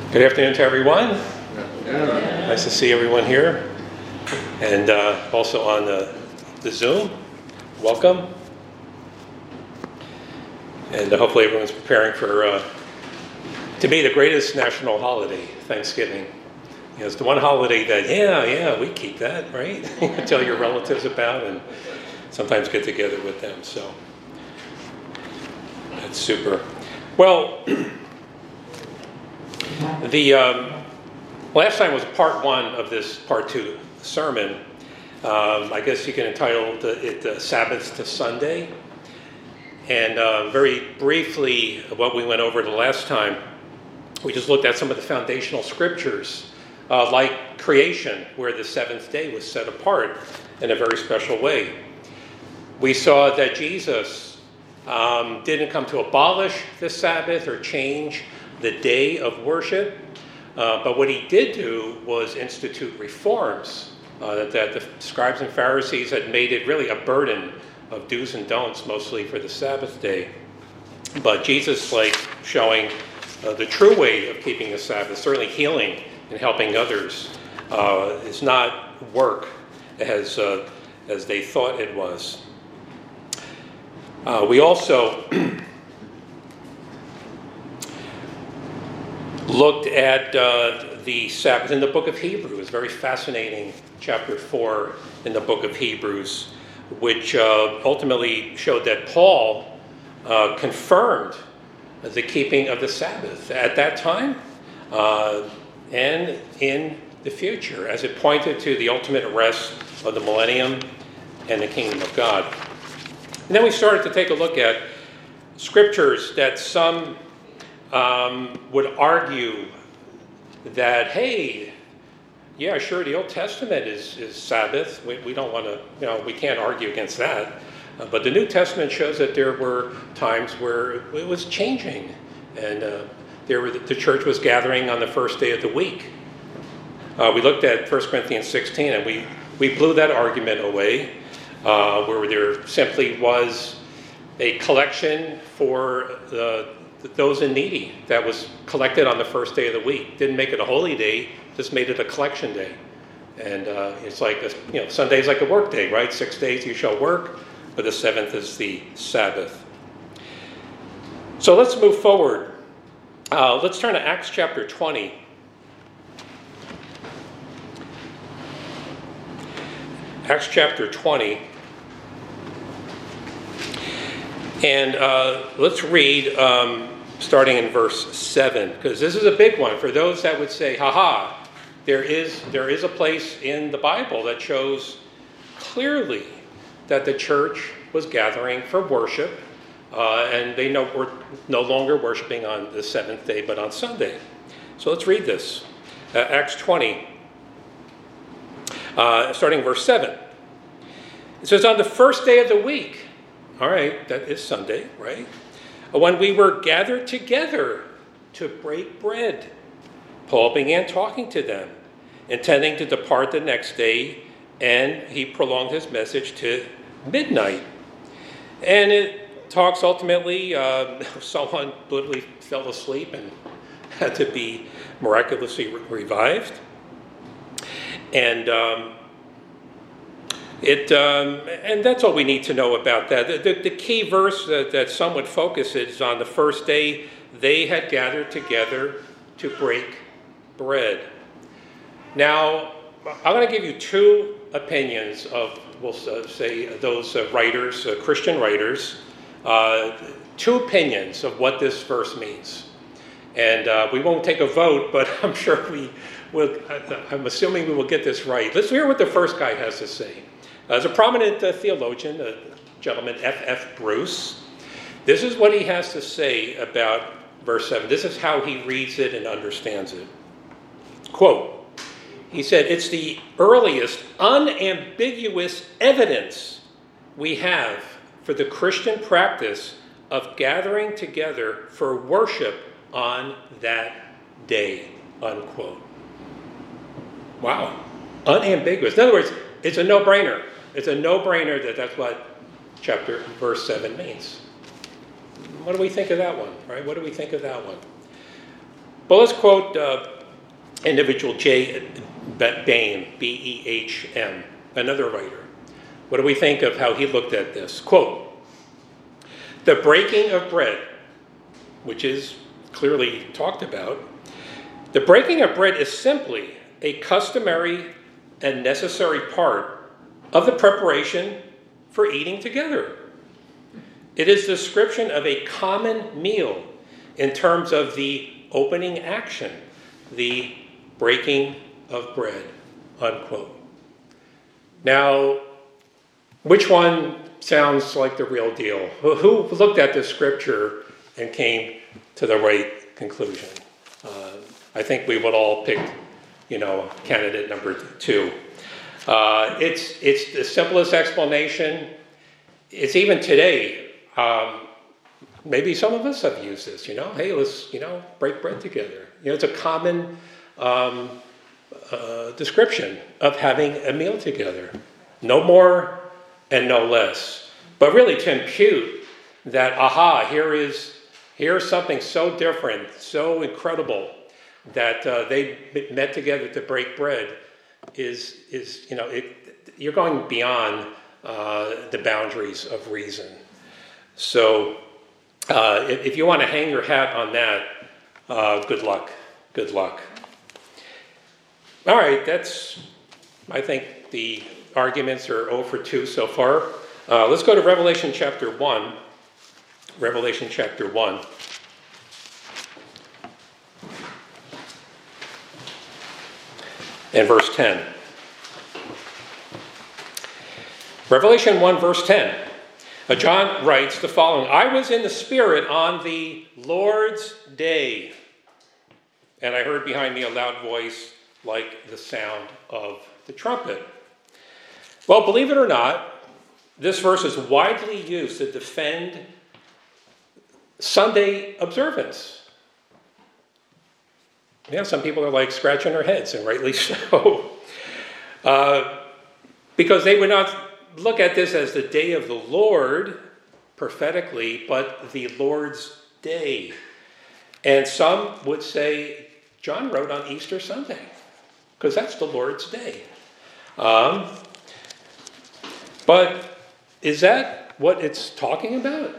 Good afternoon to everyone. Nice to see everyone here. And also on the Zoom, welcome. And hopefully everyone's preparing for, to me, the greatest national holiday, Thanksgiving. You know, it's the one holiday that, we keep that, right? You can tell your relatives about and sometimes get together with them. So that's super. Well, the last time was part one of this part two sermon. I guess you can entitle it Sabbath to Sunday. And very briefly, what we went over the last time, we just looked at some of the foundational scriptures, like creation, where the seventh day was set apart in a very special way. We saw that Jesus didn't come to abolish the Sabbath or change the day of worship, but what he did do was institute reforms that the scribes and Pharisees had made it really a burden of do's and don'ts, mostly for the Sabbath day. But Jesus, showing the true way of keeping the Sabbath, certainly healing and helping others, is not work as they thought it was. We also looked at the Sabbath in the book of Hebrews, very fascinating chapter 4 in the book of Hebrews, which ultimately showed that Paul confirmed the keeping of the Sabbath at that time and in the future, as it pointed to the ultimate rest of the millennium and the kingdom of God. And then we started to take a look at scriptures that some would argue that, hey, yeah, sure, the Old Testament is Sabbath. We don't want to, we can't argue against that. But the New Testament shows that there were times where it was changing. And the church was gathering on the first day of the week. We looked at 1 Corinthians 16, and we blew that argument away, where there simply was a collection for those in needy that was collected on the first day of the week. Didn't make it a holy day, just made it a collection day. And it's like, Sunday's like a work day, right? 6 days you shall work, but the seventh is the Sabbath. So let's move forward. Let's turn to Acts chapter 20. Acts chapter 20. And let's read starting in verse 7, because this is a big one for those that would say, there is a place in the Bible that shows clearly that the church was gathering for worship, and they were no longer worshiping on the seventh day, but on Sunday. So let's read this. Acts 20, starting verse 7. It says, on the first day of the week, all right, that is Sunday, right? When we were gathered together to break bread, Paul began talking to them, intending to depart the next day, and he prolonged his message to midnight. And it talks ultimately, someone literally fell asleep and had to be miraculously revived. And and that's all we need to know about that. The key verse that some would focus is on the first day they had gathered together to break bread. Now, I'm going to give you two opinions of, we'll say, those writers, Christian writers, two opinions of what this verse means. And we won't take a vote, but I'm sure I'm assuming we will get this right. Let's hear what the first guy has to say. As a prominent theologian, a gentleman, F.F. Bruce, this is what he has to say about verse 7. This is how he reads it and understands it. Quote, he said, it's the earliest unambiguous evidence we have for the Christian practice of gathering together for worship on that day, unquote. Wow, unambiguous. In other words, it's a no-brainer. It's a no-brainer that's what verse 7 means. What do we think of that one, right? What do we think of that one? But let's quote individual J. Behm, B-E-H-M, another writer. What do we think of how he looked at this? Quote, "The breaking of bread," which is clearly talked about, "the breaking of bread is simply a customary and necessary part of the preparation for eating together. It is the description of a common meal in terms of the opening action, the breaking of bread," unquote. Now, which one sounds like the real deal? Who looked at this scripture and came to the right conclusion? I think we would all pick, candidate number 2. It's the simplest explanation. It's even today. Maybe some of us have used this, hey, let's, break bread together. It's a common description of having a meal together. No more and no less. But really to impute that, here's something so different, so incredible, that they met together to break bread is you're going beyond the boundaries of reason. So if you want to hang your hat on that, good luck. Good luck. All right, I think the arguments are 0 for 2 so far. Let's go to Revelation chapter 1. Revelation chapter 1. And verse 10. Revelation 1, verse 10. John writes the following: "I was in the Spirit on the Lord's day, and I heard behind me a loud voice like the sound of the trumpet." Well, believe it or not, this verse is widely used to defend Sunday observance. Yeah, some people are like scratching their heads, and rightly so. Because they would not look at this as the day of the Lord prophetically, but the Lord's day. And some would say John wrote on Easter Sunday, because that's the Lord's day. But is that what it's talking about?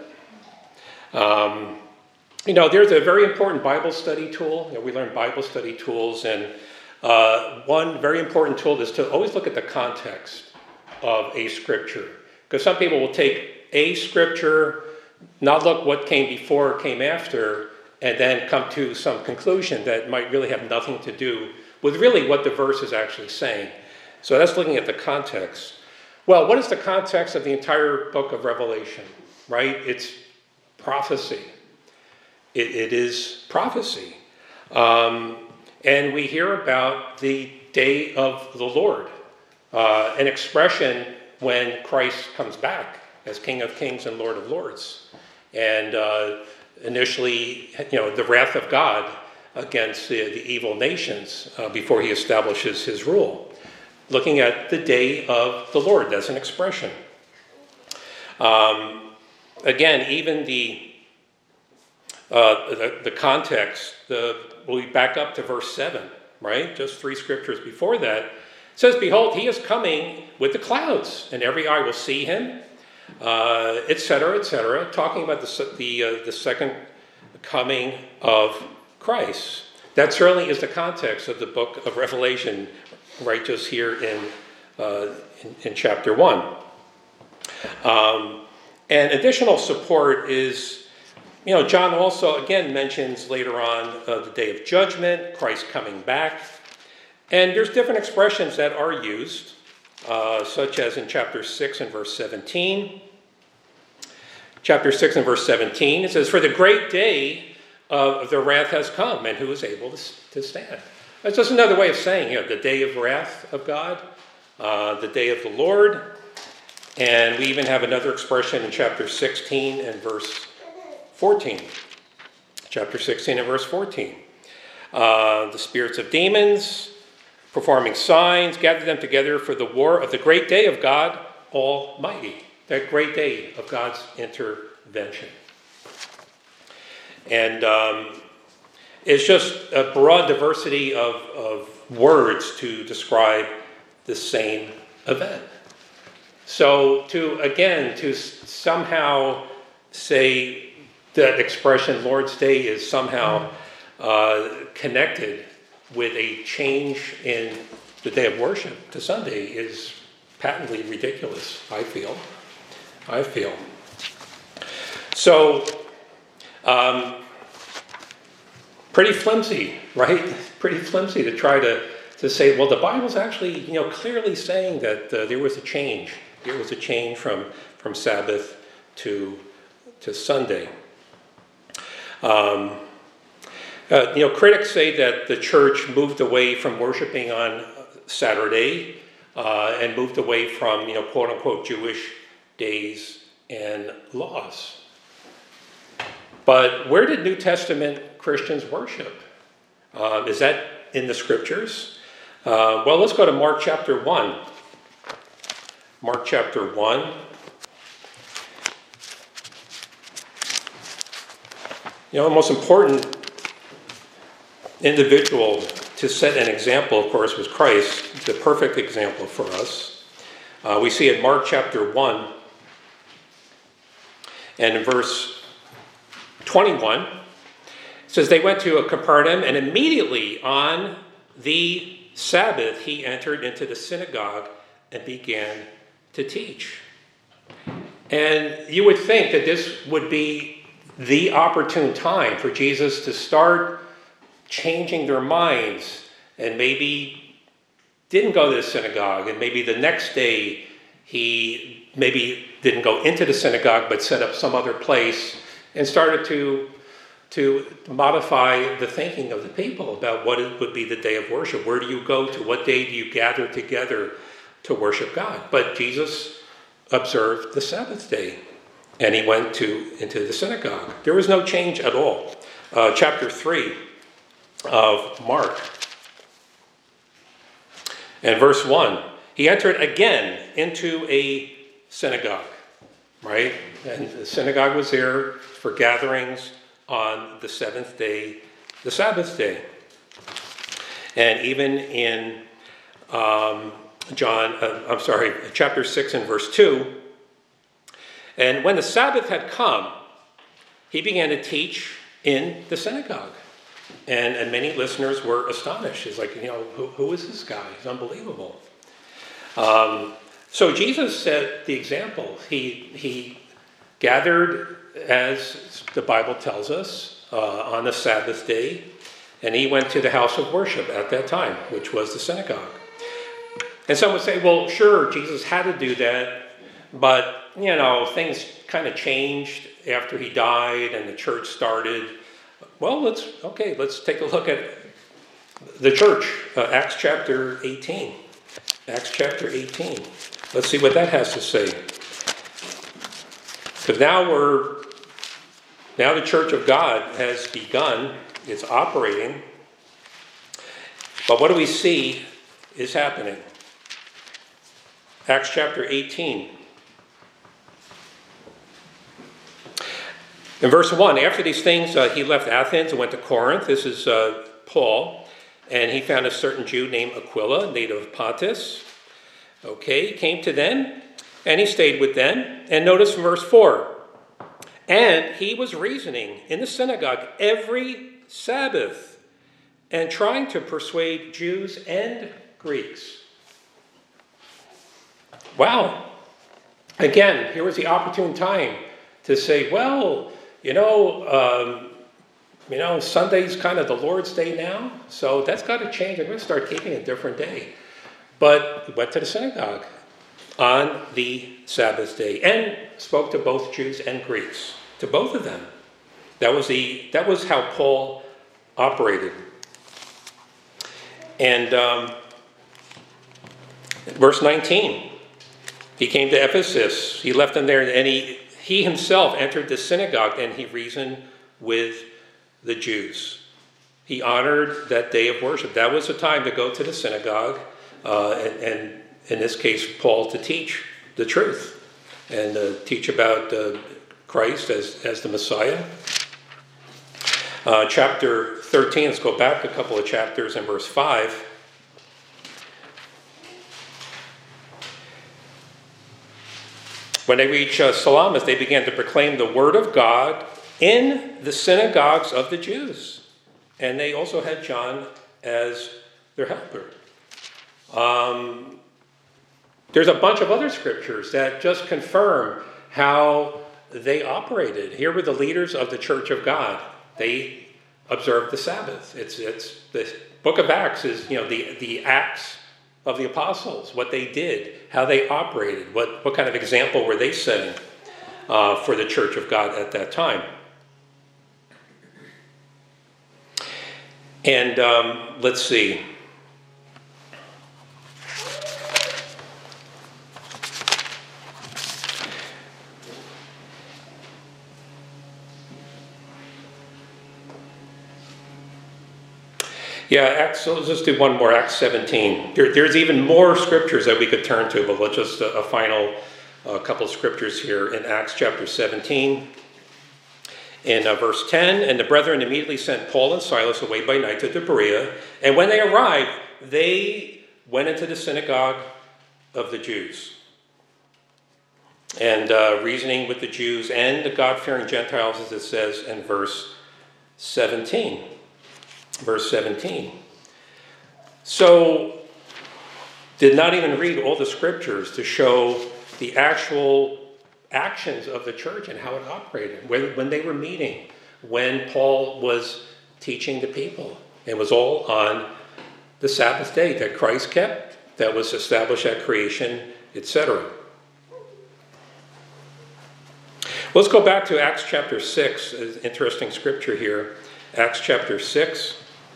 There's a very important Bible study tool. We learn Bible study tools, and one very important tool is to always look at the context of a scripture. Because some people will take a scripture, not look what came before or came after, and then come to some conclusion that might really have nothing to do with really what the verse is actually saying. So that's looking at the context. Well, what is the context of the entire book of Revelation, right? It's prophecy. It is prophecy. And we hear about the day of the Lord, an expression when Christ comes back as King of Kings and Lord of Lords. And initially, the wrath of God against the evil nations before he establishes his rule. Looking at the day of the Lord as an expression. Again, even the context, we back up to verse 7, right? Just 3 scriptures before that. It says, "Behold, he is coming with the clouds, and every eye will see him," etc., etc., talking about the second coming of Christ. That certainly is the context of the book of Revelation, right just here in chapter 1. And additional support is, John also again mentions later on the day of judgment, Christ coming back. And there's different expressions that are used, such as in chapter 6 and verse 17. Chapter 6 and verse 17, it says, "For the great day of the wrath has come, and who is able to stand?" That's just another way of saying, the day of wrath of God, the day of the Lord. And we even have another expression in chapter 16 and verse 14. Chapter 16 and verse 14. "The spirits of demons, performing signs, gather them together for the war of the great day of God Almighty." That great day of God's intervention. And It's just a broad diversity of words to describe the same event. So to somehow say that expression Lord's Day is somehow connected with a change in the day of worship to Sunday is patently ridiculous, I feel. So, pretty flimsy, right? Pretty flimsy to try to say, well, the Bible's actually, clearly saying that there was a change. There was a change from Sabbath to Sunday. Critics say that the church moved away from worshiping on Saturday and moved away from, quote-unquote Jewish days and laws. But where did New Testament Christians worship? Is that in the scriptures? Well, let's go to Mark chapter 1. Mark chapter 1. The most important individual to set an example, of course, was Christ, the perfect example for us. We see in Mark chapter 1 and in verse 21, it says, they went to Capernaum, and immediately on the Sabbath he entered into the synagogue and began to teach. And you would think that this would be the opportune time for Jesus to start changing their minds, and maybe didn't go to the synagogue, and maybe the next day he maybe didn't go into the synagogue but set up some other place and started to modify the thinking of the people about what it would be the day of worship. Where do you go to? What day do you gather together to worship God? But Jesus observed the Sabbath day, and he went into the synagogue. There was no change at all. Chapter 3 of Mark and verse 1, he entered again into a synagogue, right? And the synagogue was there for gatherings on the seventh day, the Sabbath day. And even in chapter 6 and verse 2, and when the Sabbath had come, he began to teach in the synagogue. And many listeners were astonished. It's like, who is this guy? He's unbelievable. So Jesus set the example. He gathered, as the Bible tells us, on the Sabbath day, and he went to the house of worship at that time, which was the synagogue. And some would say, well, sure, Jesus had to do that, but, things kind of changed after he died and the church started. Well, let's take a look at the church, Acts chapter 18. Acts chapter 18. Let's see what that has to say. Because now the church of God has begun, it's operating. But what do we see is happening? Acts chapter 18. In verse 1, after these things, he left Athens and went to Corinth. This is Paul. And he found a certain Jew named Aquila, native of Pontus. Okay, came to them, and he stayed with them. And notice verse 4. And he was reasoning in the synagogue every Sabbath and trying to persuade Jews and Greeks. Wow. Again, here was the opportune time to say, well, Sunday's kind of the Lord's Day now, so that's got to change. I'm going to start keeping a different day. But he went to the synagogue on the Sabbath day and spoke to both Jews and Greeks, to both of them. That was how Paul operated. And verse 19, he came to Ephesus. He left them there, and he himself entered the synagogue, and he reasoned with the Jews. He honored that day of worship. That was the time to go to the synagogue, and in this case, Paul, to teach the truth and teach about Christ as the Messiah. Chapter 13, let's go back a couple of chapters in verse 5. When they reached Salamis, they began to proclaim the word of God in the synagogues of the Jews. And they also had John as their helper. There's a bunch of other scriptures that just confirm how they operated. Here were the leaders of the church of God. They observed the Sabbath. It's the book of Acts is, the Acts of the apostles, what they did, how they operated, what kind of example were they setting for the church of God at that time. And let's see. Yeah, so let's just do one more, Acts 17. There's even more scriptures that we could turn to, but let's just a final couple of scriptures here in Acts chapter 17. In verse 10, and the brethren immediately sent Paul and Silas away by night to Berea, and when they arrived, they went into the synagogue of the Jews. And reasoning with the Jews and the God-fearing Gentiles, as it says in verse 17. Verse 17. So, did not even read all the scriptures to show the actual actions of the church and how it operated, when they were meeting, when Paul was teaching the people. It was all on the Sabbath day that Christ kept, that was established at creation, etc. Let's go back to Acts chapter 6, an interesting scripture here. Acts chapter 6.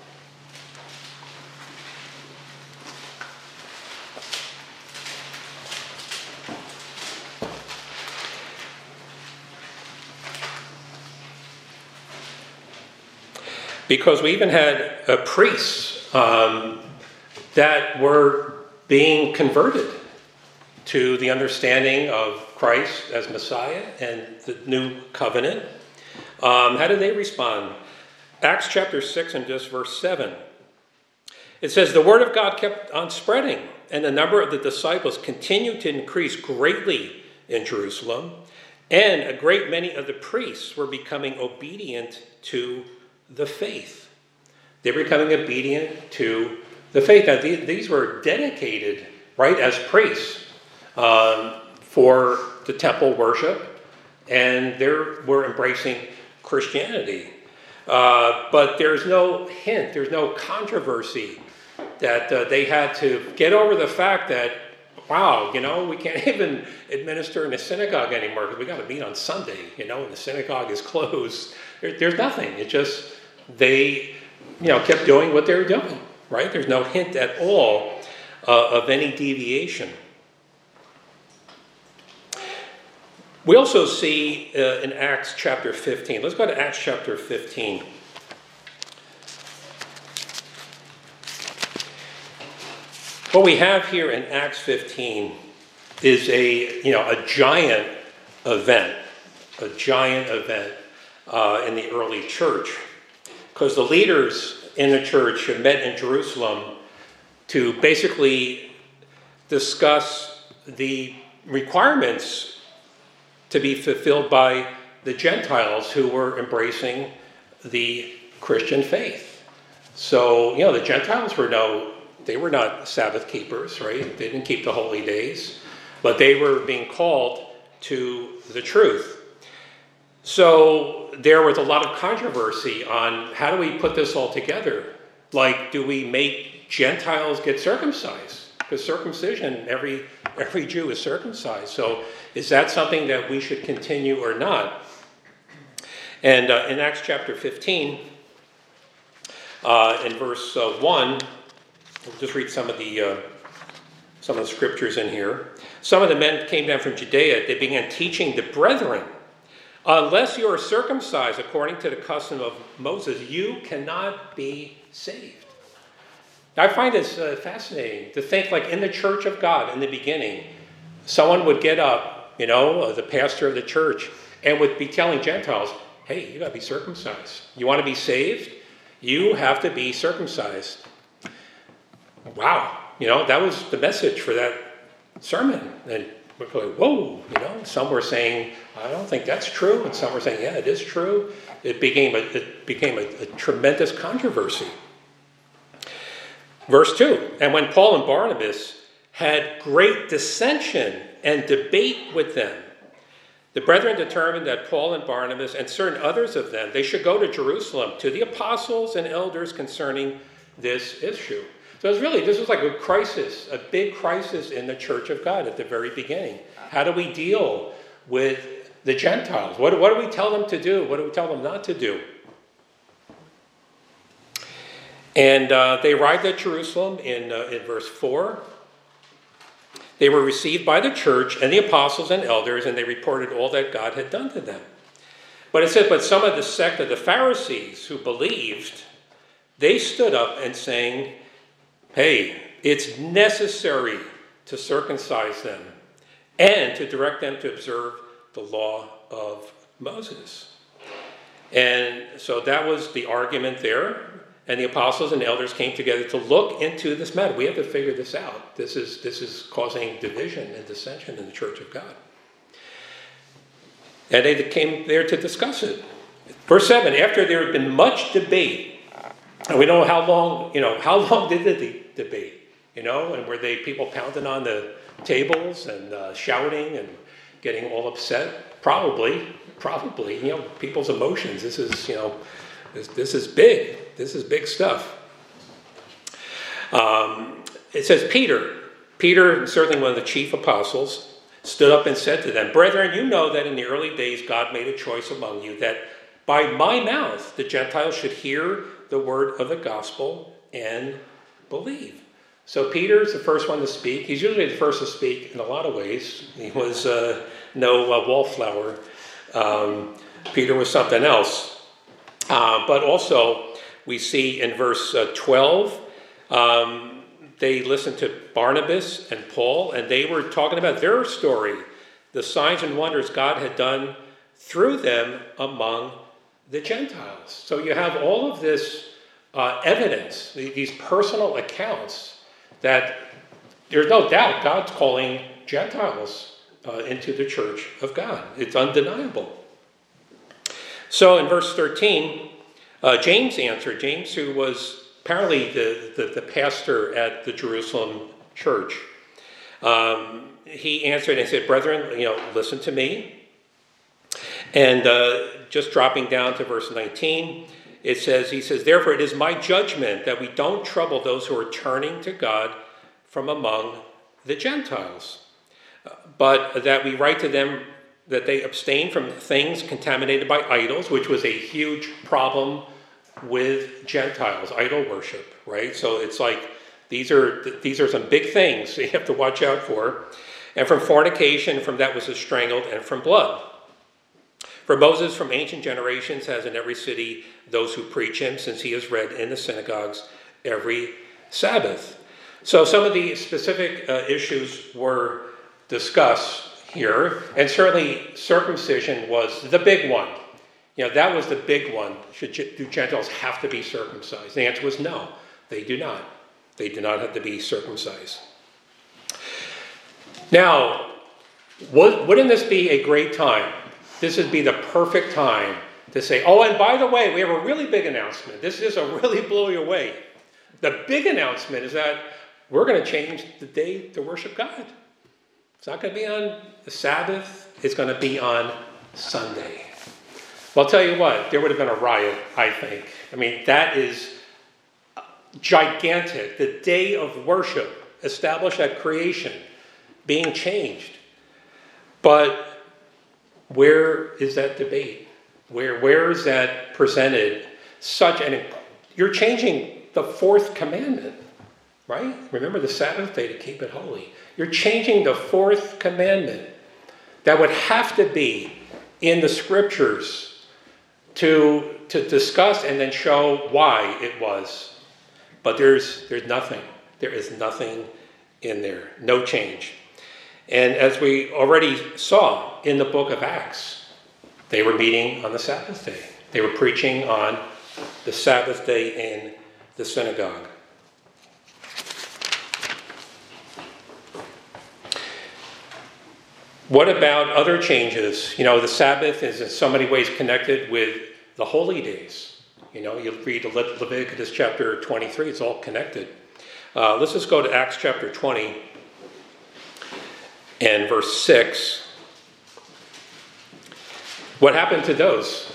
Because we even had priests that were being converted to the understanding of Christ as Messiah and the new covenant. How did they respond? Acts chapter 6 and just verse 7. It says, the word of God kept on spreading, and the number of the disciples continued to increase greatly in Jerusalem, and a great many of the priests were becoming obedient to the faith. They were becoming obedient to the faith. Now, these were dedicated, right, as priests for the temple worship, and they were embracing Christianity. But there's no hint, there's no controversy that they had to get over the fact that, wow, we can't even administer in a synagogue anymore because we got to meet on Sunday, and the synagogue is closed. There's nothing. It just, they, kept doing what they were doing, right? There's no hint at all of any deviation. We also see in Acts chapter 15. Let's go to Acts chapter 15. What we have here in Acts 15 is a giant event in the early church, because the leaders in the church had met in Jerusalem to basically discuss the requirements to be fulfilled by the Gentiles who were embracing the Christian faith. So, the Gentiles were not Sabbath keepers, right? They didn't keep the holy days, but they were being called to the truth. So there was a lot of controversy on how do we put this all together? Like, do we make Gentiles get circumcised? Because circumcision, every Jew is circumcised. So is that something that we should continue or not? And in Acts chapter 15, in verse 1, we'll just read some of the scriptures in here. Some of the men came down from Judea. They began teaching the brethren, unless you are circumcised according to the custom of Moses, you cannot be saved. I find this fascinating to think, like, in the church of God in the beginning, someone would get up, the pastor of the church, and would be telling Gentiles, hey, you got to be circumcised. You want to be saved? You have to be circumcised. Wow. That was the message for that sermon. And we're going, whoa. Some were saying, I don't think that's true. And some were saying, yeah, it is true. It became a tremendous controversy. Verse 2, and when Paul and Barnabas had great dissension and debate with them, the brethren determined that Paul and Barnabas and certain others of them, they should go to Jerusalem to the apostles and elders concerning this issue. So this was like a crisis, a big crisis in the church of God at the very beginning. How do we deal with the Gentiles? What do we tell them to do? What do we tell them not to do? And they arrived at Jerusalem in verse 4. They were received by the church and the apostles and elders, and they reported all that God had done to them. But it said, but some of the sect of the Pharisees who believed, they stood up and saying, hey, it's necessary to circumcise them and to direct them to observe the law of Moses. And so that was the argument there. And the apostles and elders came together to look into this matter. We have to figure this out. This is causing division and dissension in the church of God. And they came there to discuss it. Verse 7, after there had been much debate, and we don't know how long did the debate? And were they people pounding on the tables and shouting and getting all upset? Probably, people's emotions. This is big. This is big stuff. It says Peter, certainly one of the chief apostles, stood up and said to them, brethren, you know that in the early days God made a choice among you that by my mouth the Gentiles should hear the word of the gospel and believe. So Peter's the first one to speak. He's usually the first to speak in a lot of ways. He was no wallflower. Peter was something else. But also, we see in verse 12, they listened to Barnabas and Paul, and they were talking about their story, the signs and wonders God had done through them among the Gentiles. So you have all of this evidence, these personal accounts, that there's no doubt God's calling Gentiles into the church of God. It's undeniable. So in verse 13, James answered. James, who was apparently the pastor at the Jerusalem church, he answered and said, brethren, listen to me. And just dropping down to verse 19, he says, therefore it is my judgment that we don't trouble those who are turning to God from among the Gentiles, but that we write to them that they abstain from things contaminated by idols, which was a huge problem with Gentiles, idol worship, right? So it's like these are some big things you have to watch out for. And from fornication, from that which is strangled, and from blood. For Moses from ancient generations has in every city those who preach him, since he is read in the synagogues every Sabbath. So some of the specific issues were discussed here, and certainly circumcision was the big one. That was the big one. Do Gentiles have to be circumcised? The answer was no, they do not. They do not have to be circumcised. Now, wouldn't this be a great time? This would be the perfect time to say, oh, and by the way, we have a really big announcement. This is a really blow you away. The big announcement is that we're going to change the day to worship God. It's not going to be on the Sabbath. It's going to be on Sunday. Well, I'll tell you what, there would have been a riot, I think. I mean, that is gigantic. The day of worship established at creation being changed. But where is that debate? Where is that presented? You're changing the fourth commandment, right? Remember the Sabbath day to keep it holy. You're changing the fourth commandment that would have to be in the scriptures to discuss and then show why it was. But there's nothing. There is nothing in there. No change. And as we already saw in the book of Acts, They were meeting on the Sabbath day. They were preaching on the Sabbath day in the synagogue. What about other changes? The Sabbath is in so many ways connected with the holy days. You read Leviticus chapter 23, it's all connected. Let's just go to Acts chapter 20 and verse 6. What happened to those?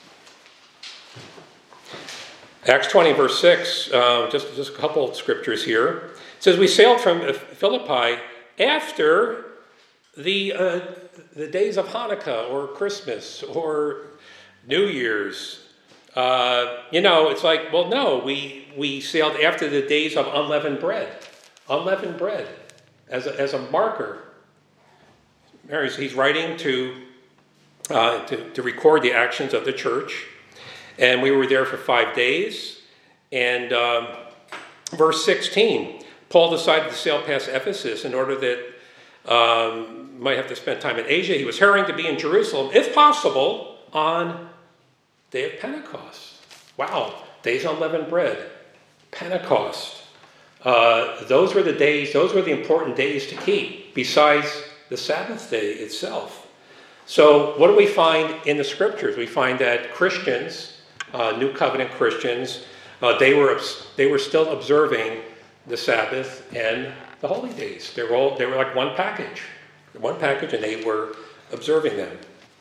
Acts 20 verse 6, just a couple of scriptures here. It says, we sailed from Philippi after the days of Hanukkah or Christmas or New Year's. It's like, well, no, we sailed after the days of unleavened bread. Unleavened bread as a marker. He's writing to record the actions of the church. And we were there for 5 days. And verse 16, Paul decided to sail past Ephesus in order that might have to spend time in Asia. He was hurrying to be in Jerusalem, if possible, on day of Pentecost. Wow, days of unleavened bread, Pentecost. Those were the days, those were the important days to keep, besides the Sabbath day itself. So what do we find in the scriptures? We find that Christians, New Covenant Christians, they were still observing the Sabbath and the holy days. They were like one package, and they were observing them.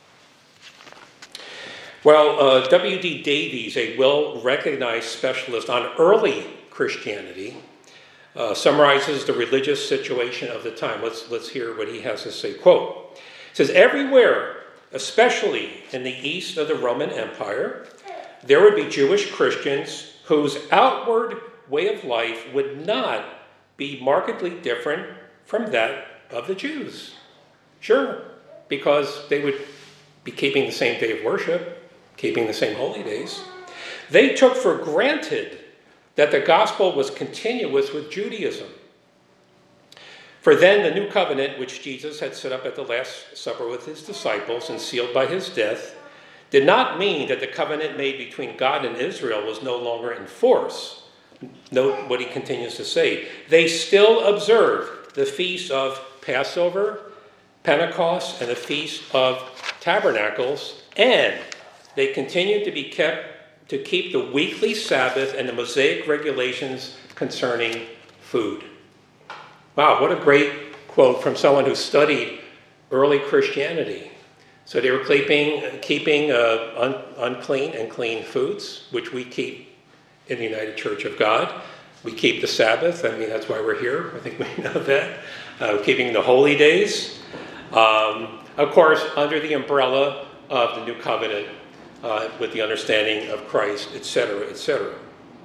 Well, W.D. Davies, a well-recognized specialist on early Christianity, summarizes the religious situation of the time. Let's hear what he has to say. Quote, it says, everywhere, especially in the east of the Roman Empire, there would be Jewish Christians whose outward way of life would not be markedly different from that of the Jews. Sure, because they would be keeping the same day of worship, keeping the same holy days. They took for granted that the gospel was continuous with Judaism. For then the new covenant, which Jesus had set up at the Last Supper with his disciples and sealed by his death, did not mean that the covenant made between God and Israel was no longer in force. Note what he continues to say. They still observe the feast of Passover, Pentecost, and the Feast of Tabernacles, and they continued to keep the weekly Sabbath and the Mosaic regulations concerning food. Wow, what a great quote from someone who studied early Christianity. So they were keeping unclean and clean foods, which we keep in the United Church of God. We keep the Sabbath. I mean, that's why we're here. I think we know that. Keeping the holy days. Of course, under the umbrella of the new covenant, with the understanding of Christ, etc., etc.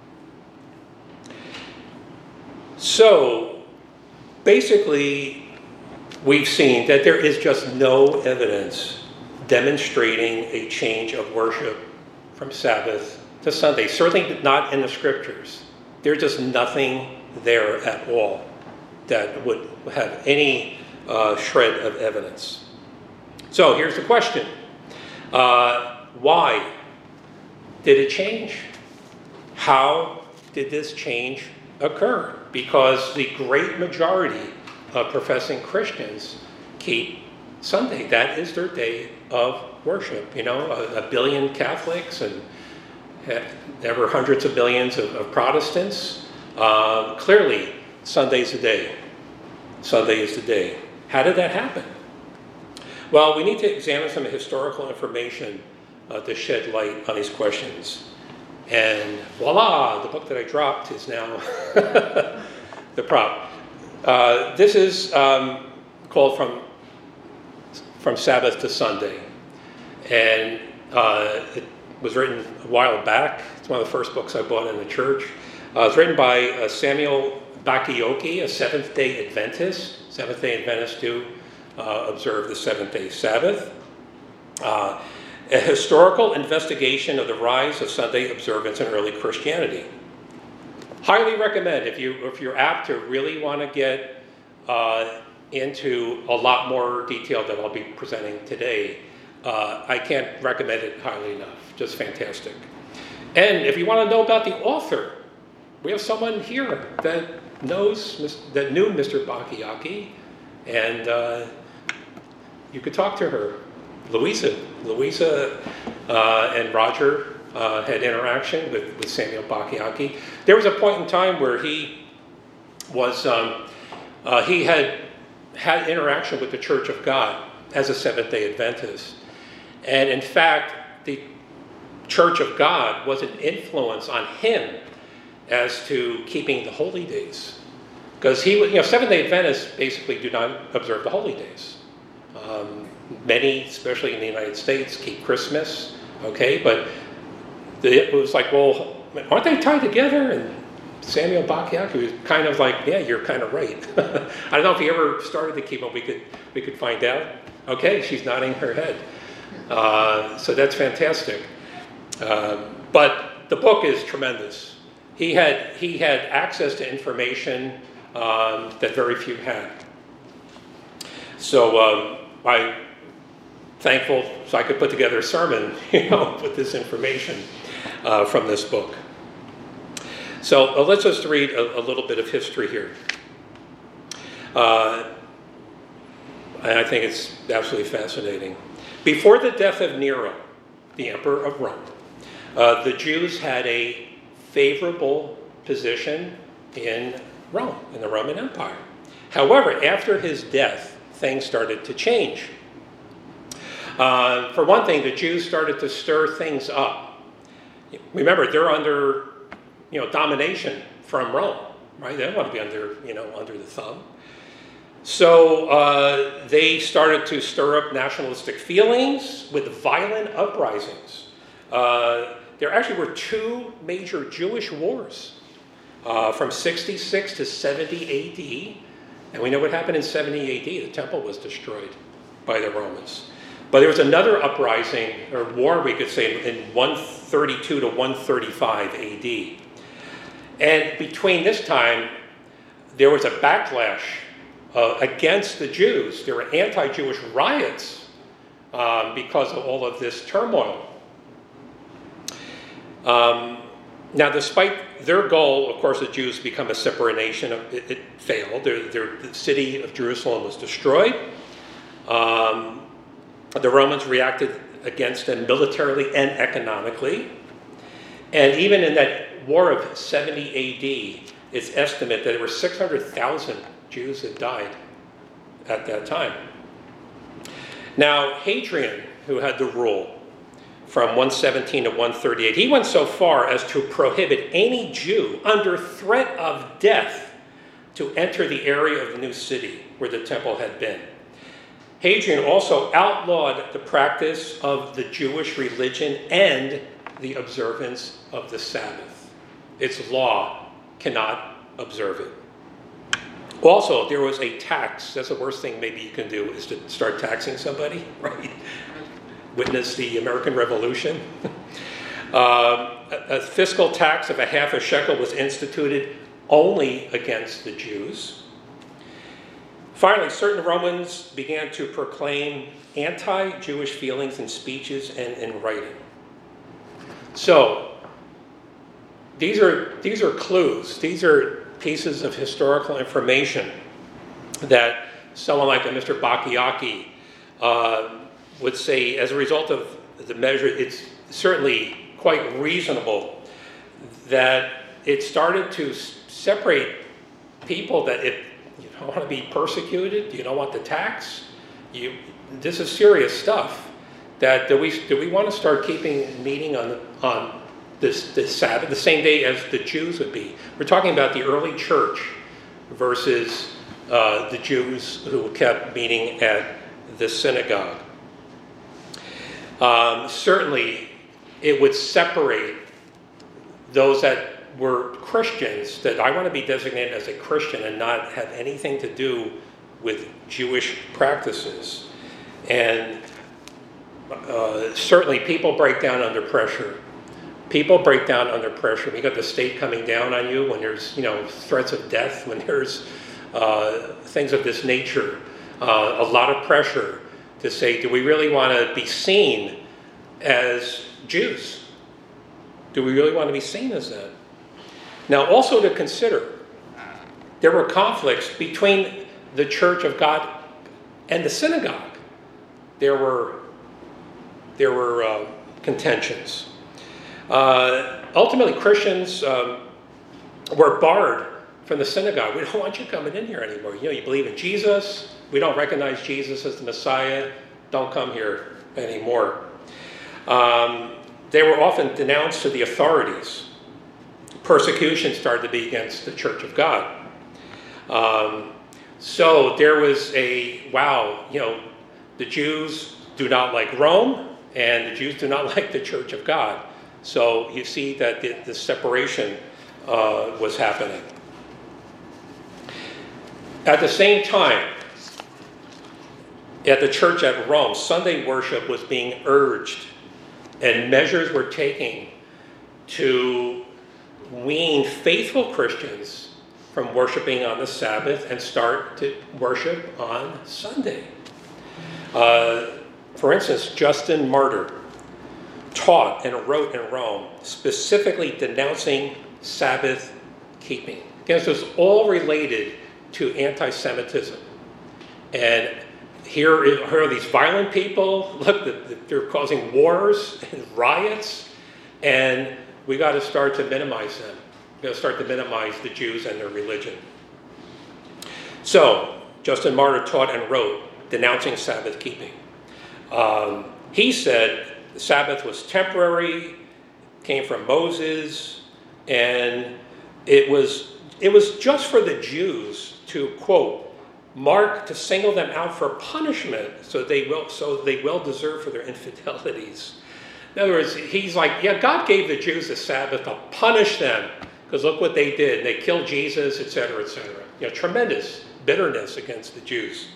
So, basically, we've seen that there is just no evidence demonstrating a change of worship from Sabbath to Sunday. Certainly not in the scriptures. There's just nothing there at all that would have any shred of evidence. So here's the question. Why did it change? How did this change occur? Because the great majority of professing Christians keep Sunday. That is their day of worship. A billion Catholics and there were hundreds of millions of Protestants. Clearly, Sunday's the day. Sunday is the day. How did that happen? Well, we need to examine some historical information to shed light on these questions. And voila, the book that I dropped is now the prop. This is called From Sabbath to Sunday. And it was written a while back. It's one of the first books I bought in the church. It was written by Samuel Bakioki, a Seventh-day Adventist. Seventh-day Adventists do observe the seventh-day Sabbath. A historical investigation of the rise of Sunday observance in early Christianity. Highly recommend if you're apt to really want to get into a lot more detail that I'll be presenting today. I can't recommend it highly enough. Just fantastic. And if you want to know about the author, we have someone here that knew Mr. Bacchiacchi, and you could talk to her. Louisa and Roger had interaction with Samuel Bacchiacchi. There was a point in time where he had interaction with the Church of God as a Seventh-day Adventist. And in fact, the Church of God was an influence on him as to keeping the holy days. Because Seventh-day Adventists basically do not observe the holy days. Many, especially in the United States, keep Christmas, okay? But it was like, well, aren't they tied together? And Samuel Bacchiacchi was kind of like, yeah, you're kind of right. I don't know if he ever started to keep them. We could find out. Okay, she's nodding her head. So that's fantastic. But the book is tremendous. He had access to information that very few had. So I'm thankful so I could put together a sermon, with this information from this book. So let's just read a little bit of history here. And I think it's absolutely fascinating. Before the death of Nero, the emperor of Rome, the Jews had a favorable position in Rome, in the Roman Empire. However, after his death, things started to change. For one thing, the Jews started to stir things up. Remember, they're under, domination from Rome, right? They don't want to be under the thumb. So they started to stir up nationalistic feelings with violent uprisings. There actually were two major Jewish wars from 66 to 70 AD. And we know what happened in 70 AD. The temple was destroyed by the Romans. But there was another uprising, or war we could say, in 132 to 135 AD. And between this time, there was a backlash against the Jews. There were anti-Jewish riots because of all of this turmoil. Now, despite their goal, of course, the Jews become a separate nation. It failed. The city of Jerusalem was destroyed. The Romans reacted against them militarily and economically. And even in that war of 70 AD, it's estimated that there were 600,000 Jews that died at that time. Now, Hadrian, who had the rule from 117 to 138, he went so far as to prohibit any Jew under threat of death to enter the area of the new city where the temple had been. Hadrian also outlawed the practice of the Jewish religion and the observance of the Sabbath. Its law cannot observe it. Also, there was a tax. That's the worst thing maybe you can do, is to start taxing somebody, right? Witness the American Revolution. A fiscal tax of a half a shekel was instituted only against the Jews. Finally, certain Romans began to proclaim anti-Jewish feelings in speeches and in writing. So, these are clues. These are pieces of historical information that someone like a Mr. Bacchiacchi would say, as a result of the measure, it's certainly quite reasonable that it started to separate people that if you don't want to be persecuted, you don't want the tax, this is serious stuff. That do we want to start meeting on this Sabbath, the same day as the Jews would be? We're talking about the early church versus the Jews who kept meeting at the synagogue. Certainly, it would separate those that were Christians, that I want to be designated as a Christian and not have anything to do with Jewish practices. And certainly people break down under pressure. People break down under pressure. You got the state coming down on you when there's threats of death, when there's things of this nature. A lot of pressure to say, do we really want to be seen as Jews? Do we really want to be seen as that? Now, also to consider, there were conflicts between the Church of God and the synagogue. There were contentions. Ultimately, Christians were barred from the synagogue. We don't want you coming in here anymore. You believe in Jesus. We don't recognize Jesus as the Messiah. Don't come here anymore. They were often denounced to the authorities. Persecution started to be against the Church of God. So there was the Jews do not like Rome, and the Jews do not like the Church of God. So you see that the separation was happening. At the same time, at the church at Rome, Sunday worship was being urged, and measures were taken to wean faithful Christians from worshiping on the Sabbath and start to worship on Sunday. For instance, Justin Martyr taught and wrote in Rome specifically denouncing Sabbath keeping. Again, this was all related to anti-Semitism. And here are these violent people. Look, they're causing wars and riots, and we got to start to minimize them. We got to start to minimize the Jews and their religion. So Justin Martyr taught and wrote denouncing Sabbath keeping. He said the Sabbath was temporary, came from Moses, and it was just for the Jews to, quote, mark, to single them out for punishment, so they will deserve for their infidelities. In other words, he's like, yeah, God gave the Jews the Sabbath to punish them, because look what they did. They killed Jesus, etc., etc. Tremendous bitterness against the Jews.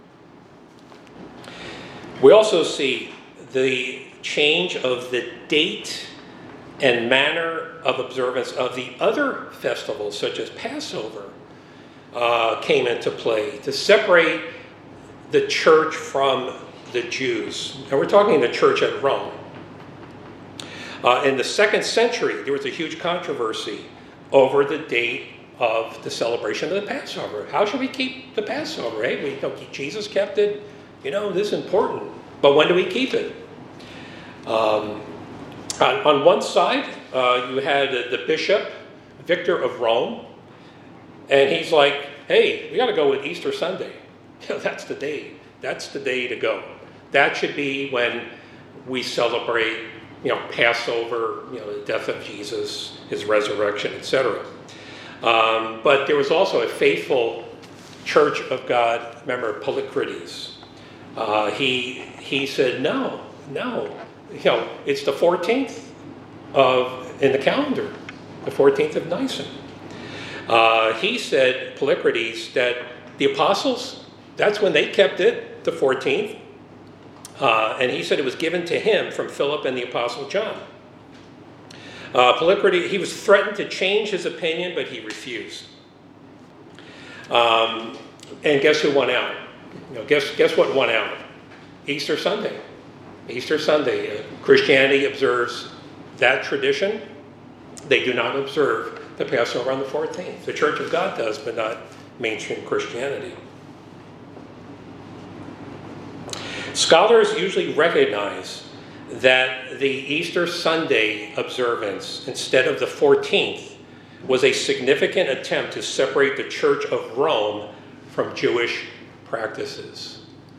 We also see the change of the date and manner of observance of the other festivals, such as Passover, came into play to separate the church from the Jews. And we're talking the church at Rome. In the 2nd century, there was a huge controversy over the date of the celebration of the Passover. How should we keep the Passover? Hey, Jesus kept it. This is important. But when do we keep it? On one side, you had the bishop, Victor of Rome, and he's like, hey, we got to go with Easter Sunday. That's the day. That's the day to go. That should be when we celebrate, Passover, the death of Jesus, his resurrection, etc. But there was also a faithful Church of God member, Polycrates. He said, no, it's the 14th in the calendar, the 14th of Nisan. He said, Polycrates, that the apostles, that's when they kept it, the 14th. And he said it was given to him from Philip and the apostle John. Polycrates, he was threatened to change his opinion, but he refused. And guess who won out? Guess what won out? Easter Sunday. Easter Sunday. Christianity observes that tradition. They do not observe the Passover on the 14th. The Church of God does, but not mainstream Christianity. Scholars usually recognize that the Easter Sunday observance, instead of the 14th, was a significant attempt to separate the Church of Rome from Jewish practices.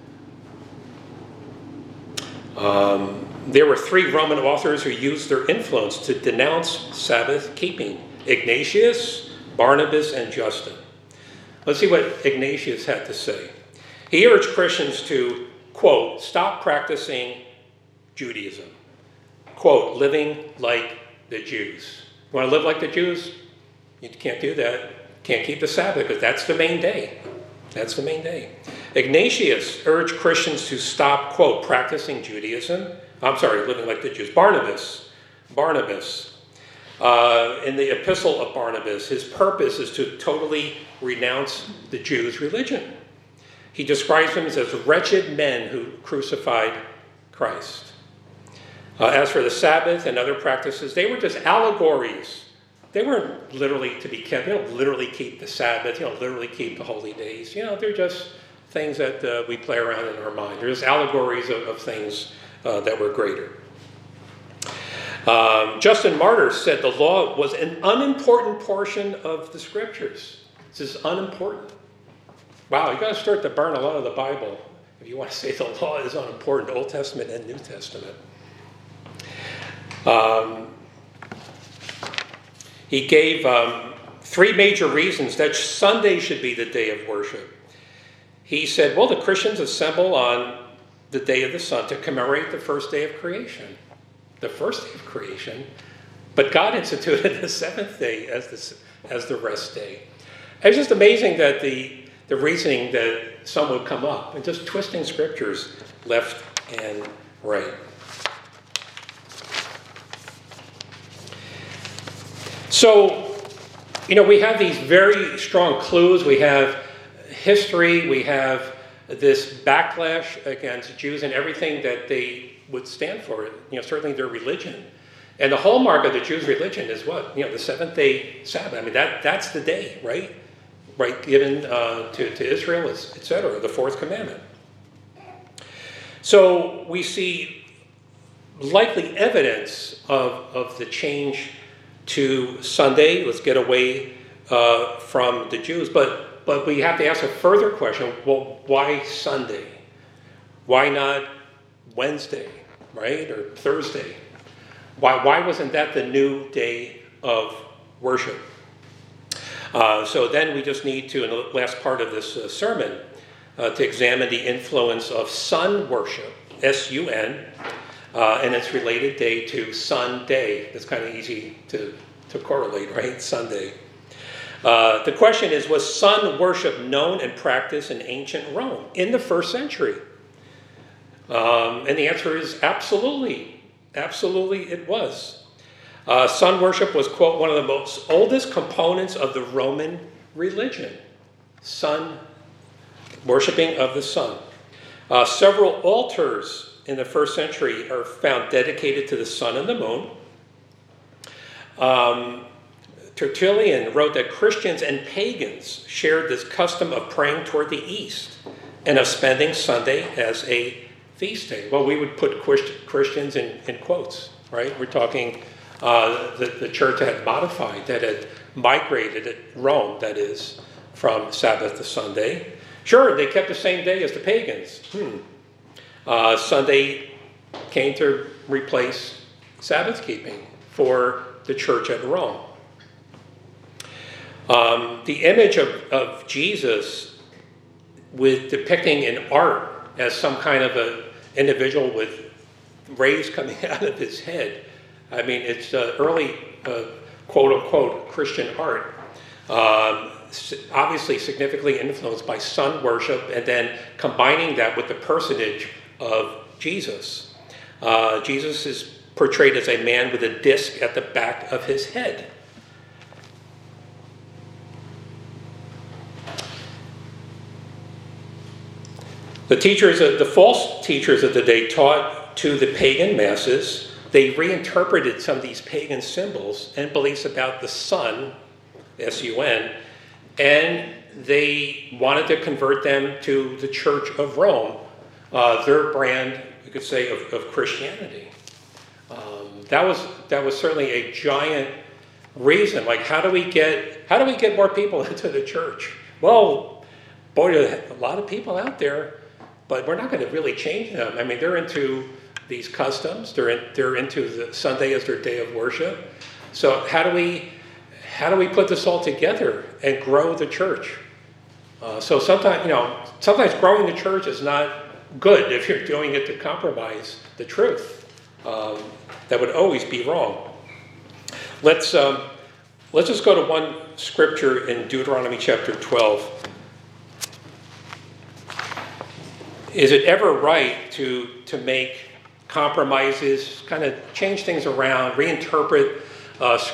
There were 3 Roman authors who used their influence to denounce Sabbath keeping: Ignatius, Barnabas, and Justin. Let's see what Ignatius had to say. He urged Christians to, quote, stop practicing Judaism, quote, living like the Jews. You want to live like the Jews? You can't do that. Can't keep the Sabbath, because that's the main day. That's the main day. Ignatius urged Christians to stop, quote, practicing Judaism. Living like the Jews. Barnabas. In the Epistle of Barnabas, his purpose is to totally renounce the Jews' religion. He describes them as wretched men who crucified Christ. As for the Sabbath and other practices, they were just allegories. They weren't literally to be kept. They don't literally keep the Sabbath. They don't literally keep the holy days. They're just things that we play around in our mind. They're just allegories of things that were greater. Justin Martyr said the law was an unimportant portion of the scriptures. This is unimportant. Wow, you got to start to burn a lot of the Bible if you want to say the law is unimportant, Old Testament and New Testament. He gave 3 major reasons that Sunday should be the day of worship. He said, well, the Christians assemble on the day of the sun to commemorate the first day of creation. The first day of creation. But God instituted the seventh day as the rest day. It's just amazing that the reasoning that some would come up and just twisting scriptures left and right. So, we have these very strong clues. We have history. We have this backlash against Jews and everything that they would stand for. Certainly their religion. And the hallmark of the Jews' religion is what? The seventh-day Sabbath. I mean, that's the day, right? Right, given to Israel, etc., the fourth commandment. So we see likely evidence of the change to Sunday. Let's get away from the Jews. But we have to ask a further question. Well, why Sunday? Why not Wednesday, right? Or Thursday? Why wasn't that the new day of worship? So then we just need to, in the last part of this sermon, to examine the influence of sun worship, S-U-N, and its related day to Sunday. That's kind of easy to correlate, right? Sunday. The question is, was sun worship known and practiced in ancient Rome in the first century? And the answer is absolutely. Absolutely it was. Sun worship was, quote, one of the most oldest components of the Roman religion. Sun, worshiping of the sun. Several altars in the first century are found dedicated to the sun and the moon. Tertullian wrote that Christians and pagans shared this custom of praying toward the east and of spending Sunday as a feast day. Well, we would put Christians in quotes, right? We're talking the church had modified, that had migrated at Rome, that is, from Sabbath to Sunday. Sure, they kept the same day as the pagans. Sunday came to replace Sabbath keeping for the church at Rome. The image of Jesus with depicting in art as some kind of an individual with rays coming out of his head. I mean, it's early, quote-unquote, Christian art. Obviously significantly influenced by sun worship, and then combining that with the personage of Jesus. Jesus is portrayed as a man with a disc at the back of his head. The false teachers of the day taught to the pagan masses. They reinterpreted some of these pagan symbols and beliefs about the sun, S-U-N, and they wanted to convert them to the Church of Rome, their brand, you could say, of Christianity. That was certainly a giant reason. Like, how do we get more people into the church? Well, boy, there are a lot of people out there, but we're not going to really change them. I mean, they're into these customs. They're into the Sunday as their day of worship. So how do we put this all together and grow the church? So sometimes growing the church is not good if you're doing it to compromise the truth. That would always be wrong. Let's just go to one scripture in Deuteronomy chapter 12. Is it ever right to make compromises, kind of change things around, reinterpret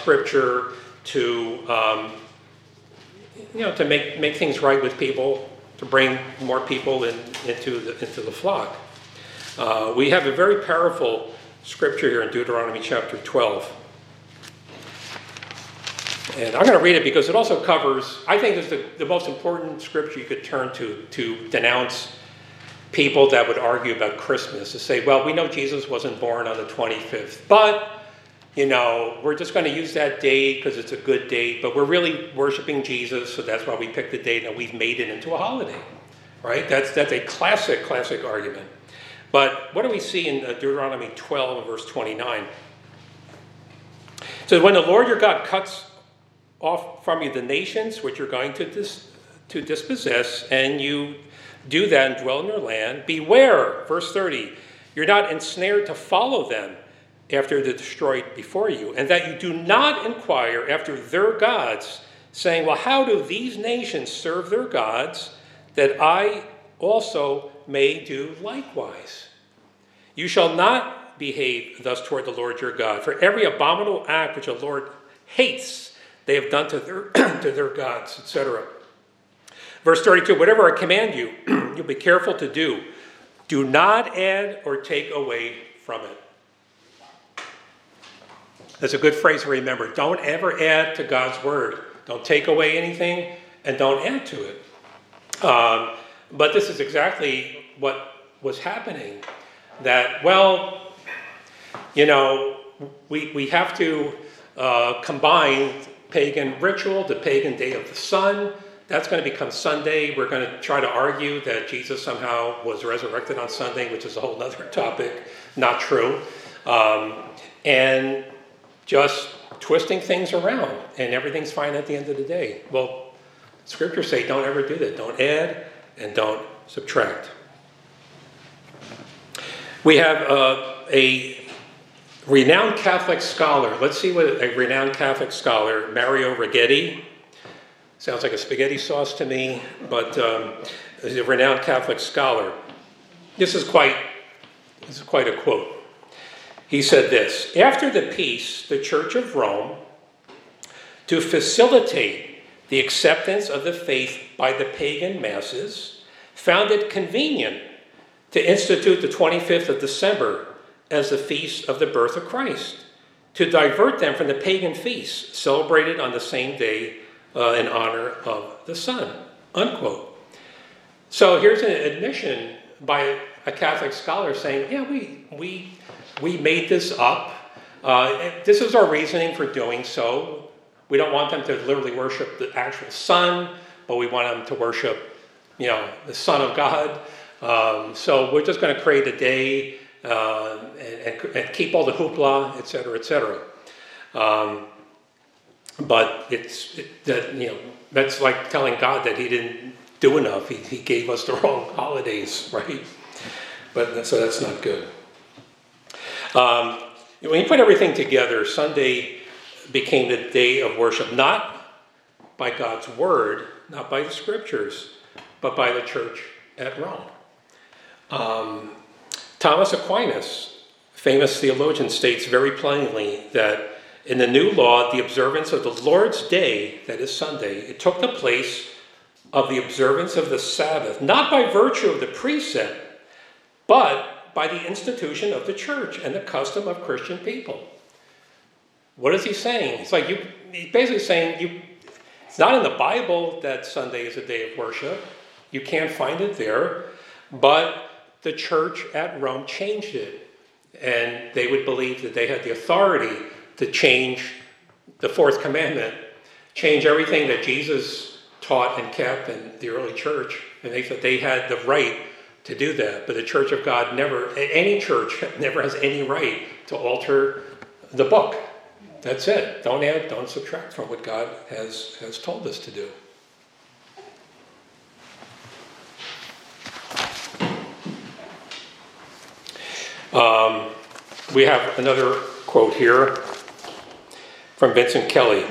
Scripture to make things right with people? to bring more people into the flock. We have a very powerful scripture here in Deuteronomy chapter 12. And I'm going to read it because it also covers, I think it's the most important scripture you could turn to denounce people that would argue about Christmas, to say, well, we know Jesus wasn't born on the 25th, but, we're just going to use that date because it's a good date, but we're really worshiping Jesus, so that's why we picked the date and we've made it into a holiday, right? That's a classic argument. But what do we see in Deuteronomy 12 and verse 29? It says, when the Lord your God cuts off from you the nations which you're going to dispossess, and you do that and dwell in your land, beware, verse 30, you're not ensnared to follow them after they're destroyed before you, and that you do not inquire after their gods, saying, well, how do these nations serve their gods, that I also may do likewise? You shall not behave thus toward the Lord your God, for every abominable act which the Lord hates they have done to their gods, etc. Verse 32, whatever I command you, you'll be careful to do. Do not add or take away from it. That's a good phrase to remember. Don't ever add to God's word. Don't take away anything and don't add to it. But this is exactly what was happening. That, we have to combine pagan ritual, the pagan day of the sun. That's going to become Sunday. We're going to try to argue that Jesus somehow was resurrected on Sunday, which is a whole other topic. Not true. And just twisting things around, and everything's fine at the end of the day. Well, scriptures say don't ever do that. Don't add and don't subtract. We have a renowned Catholic scholar. Let's see what a renowned Catholic scholar, Mario Righetti, sounds like a spaghetti sauce to me, but he's a renowned Catholic scholar. This is quite a quote. He said this: after the peace, the Church of Rome, to facilitate the acceptance of the faith by the pagan masses, found it convenient to institute the 25th of December as the feast of the birth of Christ, to divert them from the pagan feasts celebrated on the same day in honor of the sun, unquote. So here's an admission by a Catholic scholar saying, yeah, we made this up. This is our reasoning for doing so. We don't want them to literally worship the actual sun, but we want them to worship, the Son of God. So we're just going to create a day and keep all the hoopla, et cetera, et cetera. But that's like telling God that he didn't do enough. He gave us the wrong holidays, right? But so that's not good. When you put everything together, Sunday became the day of worship, not by God's word, not by the scriptures, but by the church at Rome. Thomas Aquinas, famous theologian, states very plainly that in the new law, the observance of the Lord's Day, that is Sunday, it took the place of the observance of the Sabbath, not by virtue of the precept, but by the institution of the church and the custom of Christian people. What is he saying? It's like he's basically saying it's not in the Bible that Sunday is a day of worship. You can't find it there, but the church at Rome changed it, and they would believe that they had the authority to change the fourth commandment, change everything that Jesus taught and kept in the early church, and they thought they had the right to do that. But the Church of God any church never has any right to alter the book. That's it. Don't add, don't subtract from what God has told us to do. We have another quote here from Vincent Kelly.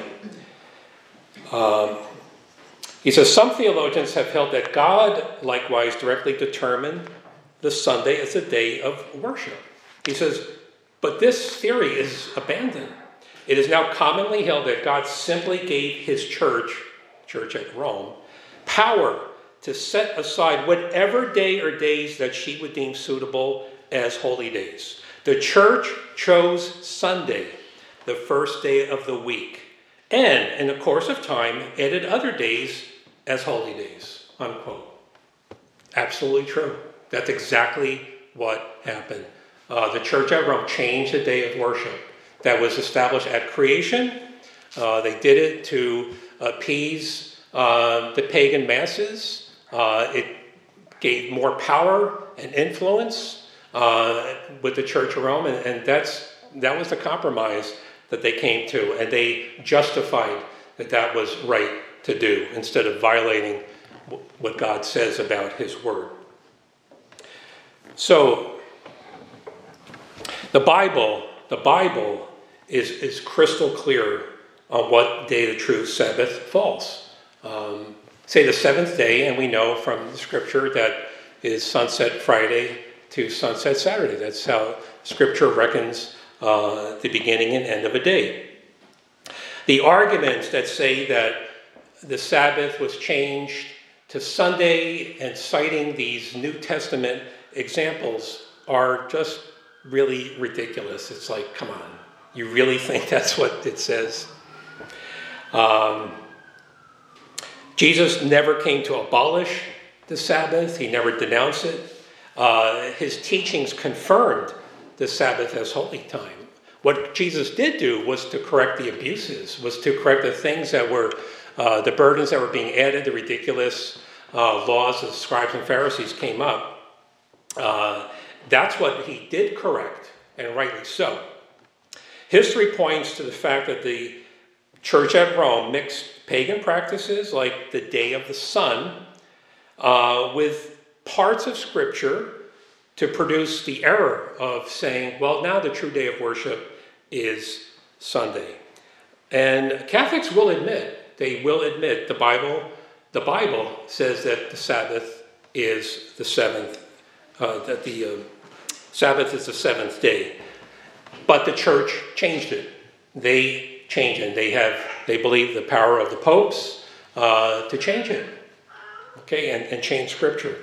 He says, some theologians have held that God likewise directly determined the Sunday as a day of worship. He says, but this theory is abandoned. It is now commonly held that God simply gave his church at Rome, power to set aside whatever day or days that she would deem suitable as holy days. The church chose Sunday, the first day of the week, and in the course of time added other days as holy days, unquote. Absolutely true. That's exactly what happened. The church at Rome changed the day of worship that was established at creation. They did it to appease the pagan masses. It gave more power and influence with the Church of Rome, and that was the compromise that they came to, and they justified that was right to do instead of violating what God says about his word. So the Bible is crystal clear on what day the true Sabbath falls. Say the seventh day, and we know from the scripture that is sunset Friday to sunset Saturday. That's how scripture reckons the beginning and end of a day. The arguments that say that the Sabbath was changed to Sunday and citing these New Testament examples are just really ridiculous. It's like, come on, you really think that's what it says? Jesus never came to abolish the Sabbath. He never denounced it. His teachings confirmed the Sabbath as holy time. What Jesus did do was to correct the abuses, was to correct the things that were, the burdens that were being added, the ridiculous laws of the scribes and Pharisees came up. That's what he did correct, and rightly so. History points to the fact that the church at Rome mixed pagan practices like the day of the sun with parts of scripture to produce the error of saying, well, now the true day of worship is Sunday. And Catholics will admit, the Bible says that the Sabbath is the seventh, that the Sabbath is the seventh day. But the church changed it. They changed it. They believe the power of the popes to change it, okay, and change scripture.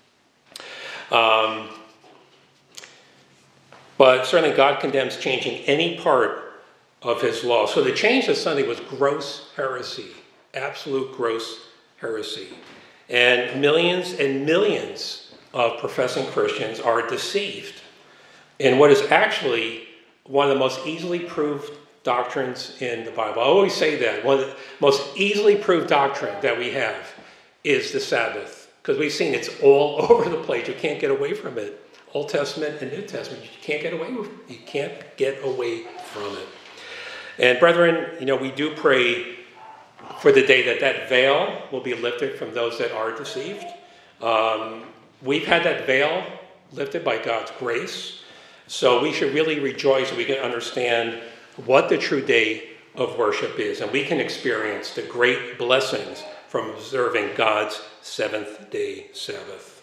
But certainly God condemns changing any part of his law. So the change to Sunday was gross heresy, absolute gross heresy. And millions of professing Christians are deceived in what is actually one of the most easily proved doctrines in the Bible. I always say that. One of the most easily proved doctrine that we have is the Sabbath. Because we've seen it's all over the place. You can't get away from it. Old Testament and New Testament, you can't get away from it. And brethren, we do pray for the day that veil will be lifted from those that are deceived. We've had that veil lifted by God's grace. So we should really rejoice that we can understand what the true day of worship is. And we can experience the great blessings from observing God's seventh day Sabbath.